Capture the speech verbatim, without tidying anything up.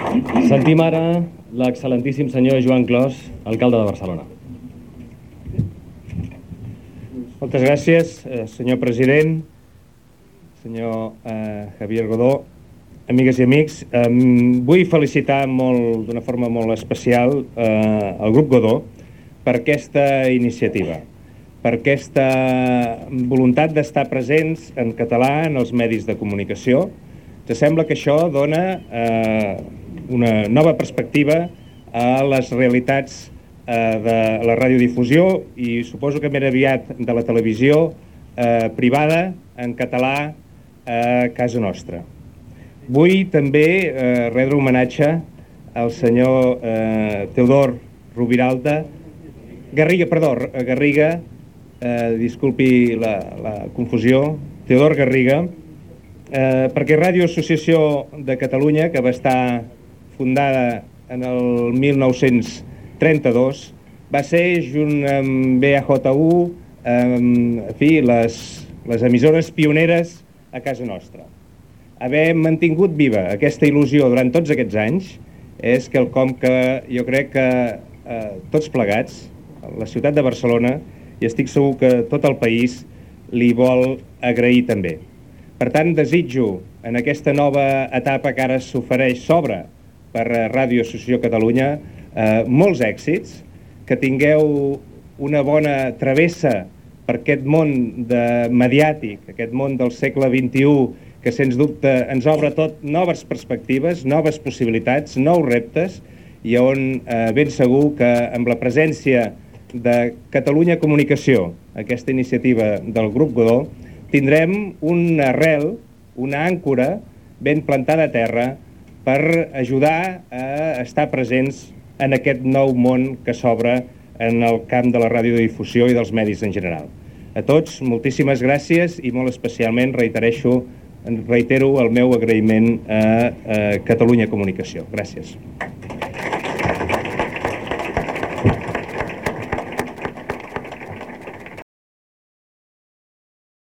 Sentim ara l'excel·lentíssim senyor Joan Clos, alcalde de Barcelona. Moltes gràcies, eh, senyor president, senyor eh, Javier Godó, amigues i amics. Eh, vull felicitar molt, d'una forma molt especial eh, el grup Godó per aquesta iniciativa, per aquesta voluntat d'estar presents en català en els medis de comunicació. Ens sembla que això dona eh, una nova perspectiva a les realitats eh, de la radiodifusió i suposo que ben aviat de la televisió eh, privada en català a casa nostra. Vull també eh, retre homenatge al senyor eh, Teodor Rubiralta, Garriga, perdó, Garriga, eh, disculpi la, la confusió, Teodor Garriga, eh, perquè Ràdio Associació de Catalunya, que va estar fundada en el mil nou-cents trenta-dos, va ser, junt amb B A J U, eh, en fi, les, les emissores pioneres a casa nostra. Haver mantingut viva aquesta il·lusió durant tots aquests anys és quelcom que jo crec que eh, tots plegats, la ciutat de Barcelona, i estic segur que tot el país li vol agrair també. Per tant, desitjo en aquesta nova etapa que ara s'ofereix, s'obre per Ràdio Associació Catalunya, eh, molts èxits, que tingueu una bona travessa per aquest món de mediàtic, aquest món del segle vint-i-u, que sens dubte ens obre tot noves perspectives, noves possibilitats, nous reptes, i on eh, ben segur que amb la presència de Catalunya Comunicació, aquesta iniciativa del grup Godó, tindrem una arrel, una àncora ben plantada a terra per ajudar a estar presents en aquest nou món que s'obre en el camp de la radiodifusió i dels medis en general. A tots, moltíssimes gràcies i molt especialment reitereixo, reitero el meu agraïment a, a Catalunya Comunicació. Gràcies.